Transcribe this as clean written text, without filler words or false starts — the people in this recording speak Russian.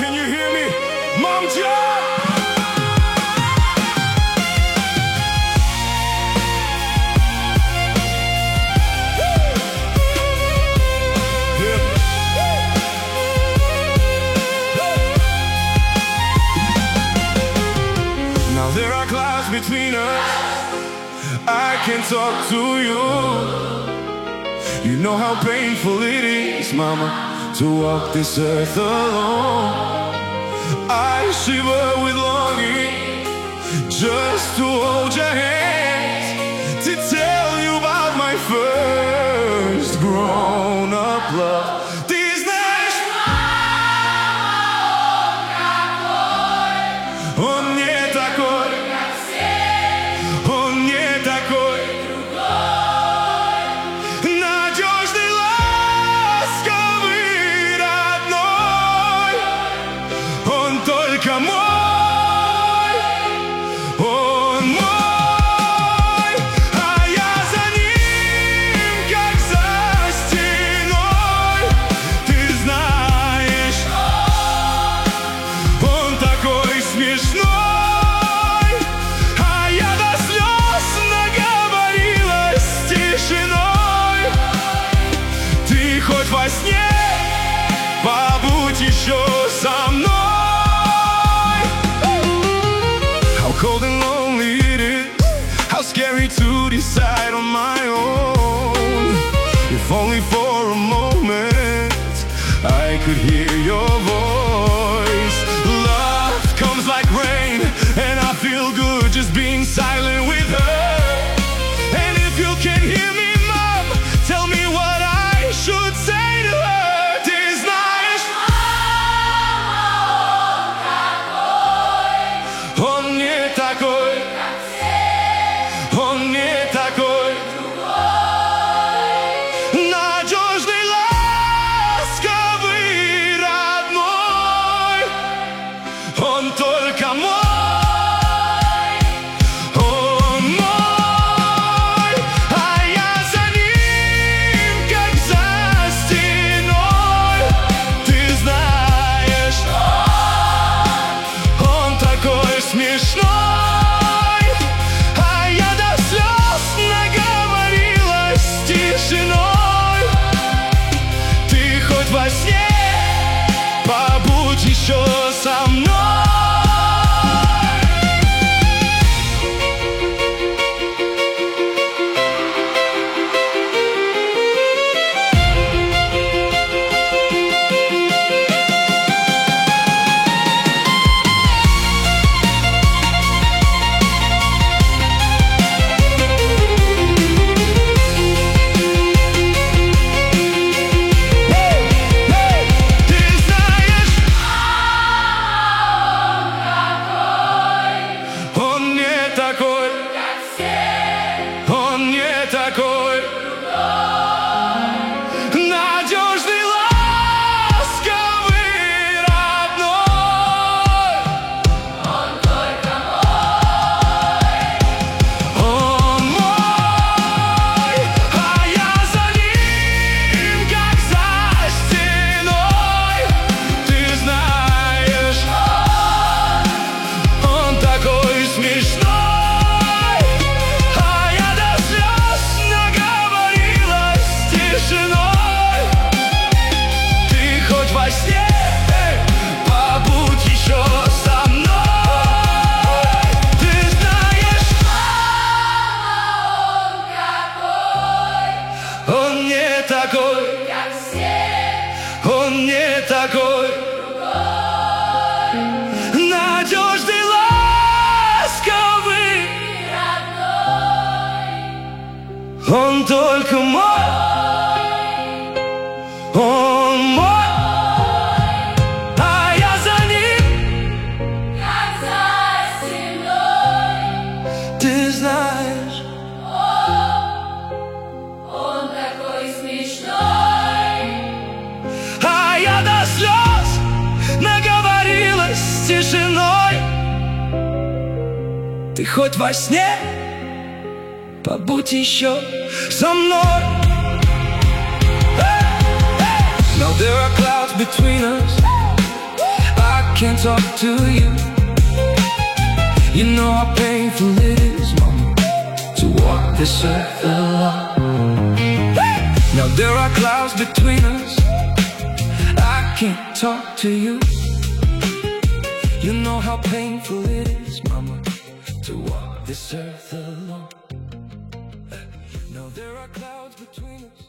can you hear me? Mom John! Now there are clouds between us, I can talk to you. You know how painful it is, mama, to walk this earth alone. I shiver with longing just to hold your hands, to tell you about my first grown-up love. Хоть во сне побудь еще со мной. How cold and lonely it is, how scary to decide on my own. If only for a moment I could hear your voice. Love comes like rain, and I feel good just being silent with her. And if you can hear me, Mom, tell me what I should say to her. Ты знаешь, он не такой, как все. Он не такой, надежный, ласковый, родной. Он только мой. Во сне побудь еще со мной. Он не такой, как все. Он не такой, другой. Надежный, ласковый, родной. Он только мой. Он мой. А я за ним, как за стеной. Ты знаешь, тишиной. Ты хоть во сне побудь еще со мной. Now there are clouds between us, I can't talk to you. You know how painful it is, mama, to walk this earth alone. Now there are clouds between us, I can't talk to you. You know how painful it is, mama, to walk this earth alone. Now there are clouds between us.